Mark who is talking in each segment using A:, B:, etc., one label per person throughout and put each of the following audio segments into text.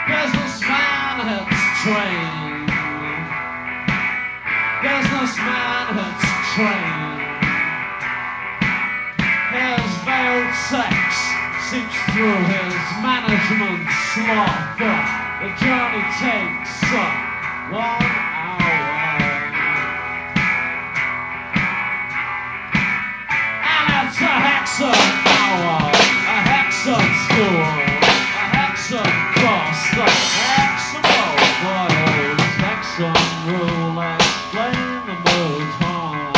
A: Businessman hits train. Businessman hits train. His veiled sex seeps through his management sloth. The journey takes 1 hour. And it's a Hexham hour, a Hexham school, a Hexham cost, a Hexham boils, Hexham rule, explain the mood home.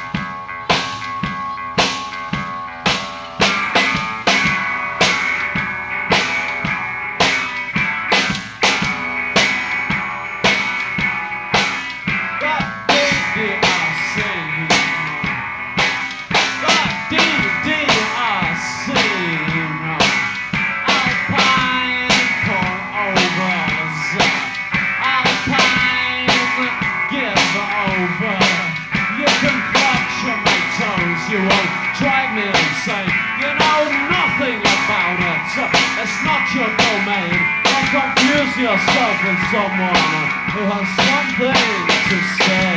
A: You won't drag me insane. You know nothing about it. It's not your domain. Don't confuse yourself with someone who has something to say.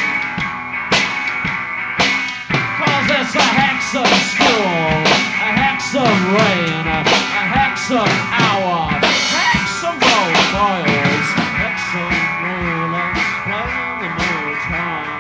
A: 'Cause it's a Hexham school, a Hexham rain, a Hexham hour, Hexham boils, Hexham rule, explain the mood time.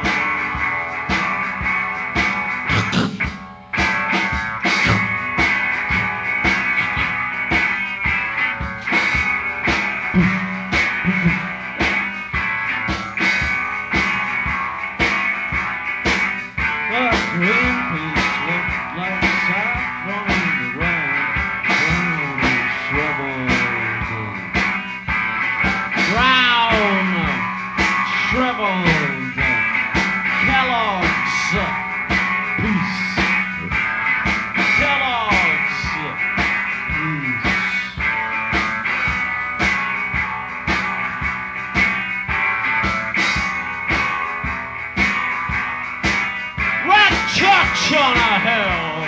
A: On a hill,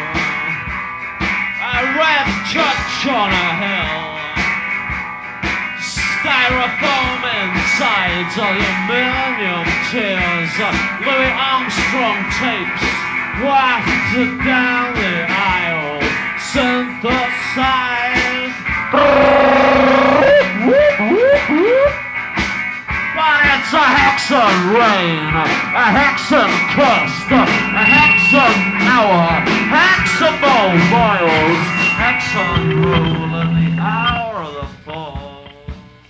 A: a red church on a hill, styrofoam insides, aluminium tears, Louis Armstrong tapes wafted down the aisle, synthesized. But it's a Hexham rain, a Hexham cust, a Hexham hour, Hexham boils, Hexham rule in the hour.